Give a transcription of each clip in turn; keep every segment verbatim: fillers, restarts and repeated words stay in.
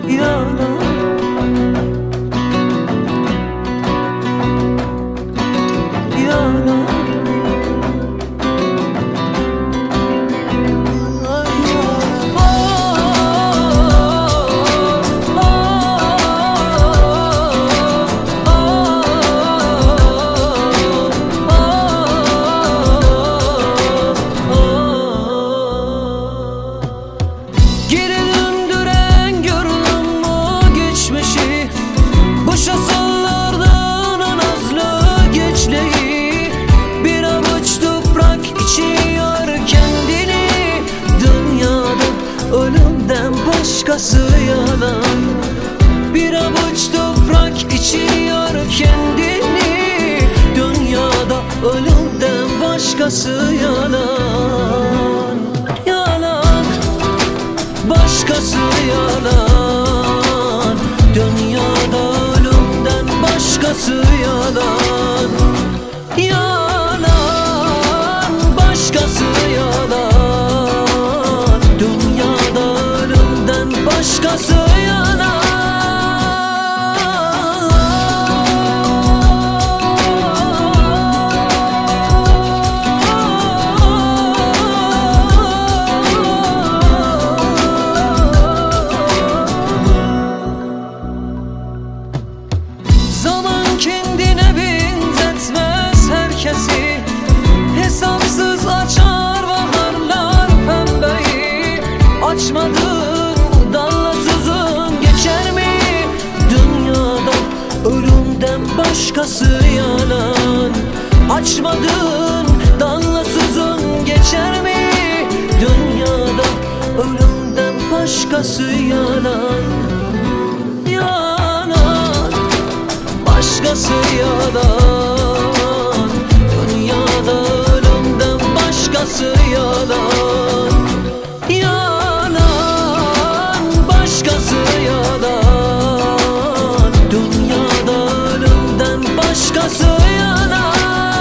yalan. Yalan. Başkası yalan. Bir avuç toprak içiyor kendini. Dünyada ölümden başkası yalan. Yalan. Başkası yalan. Dünyada ölümden başkası yalan. Yalan. Başkası yalan. Başkası yalan. Zaman kendine benzetmez herkesi. Hesapsız açar baharlar pembeyi. Açmadı başkası yalan. Açmadın dallasızın geçer mi? Dünyada ölümden başkası yalan. Yalan. Başkası yalan. Dünyada ölümden başkası yalan. Yalan. Başkası yalan. Başkası yalan.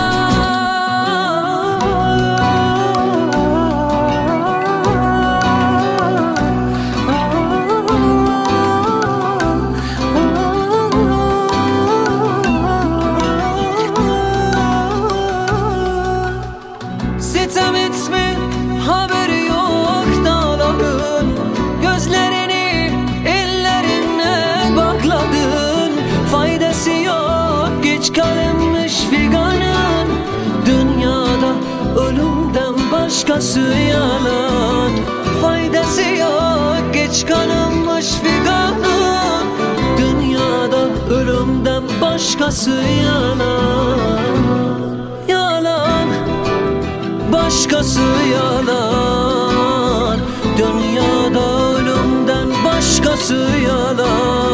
Sitem etme, haberi yok dağların. Gözlerini ellerine bakladın. Faydası yok, geç kalınmış figanın. Dünyada ölümden başkası yalan. Faydası yok, geç kalınmış figanın. Dünyada ölümden başkası yalan. Yalan. Başkası yalan. Dünyada ölümden başkası yalan.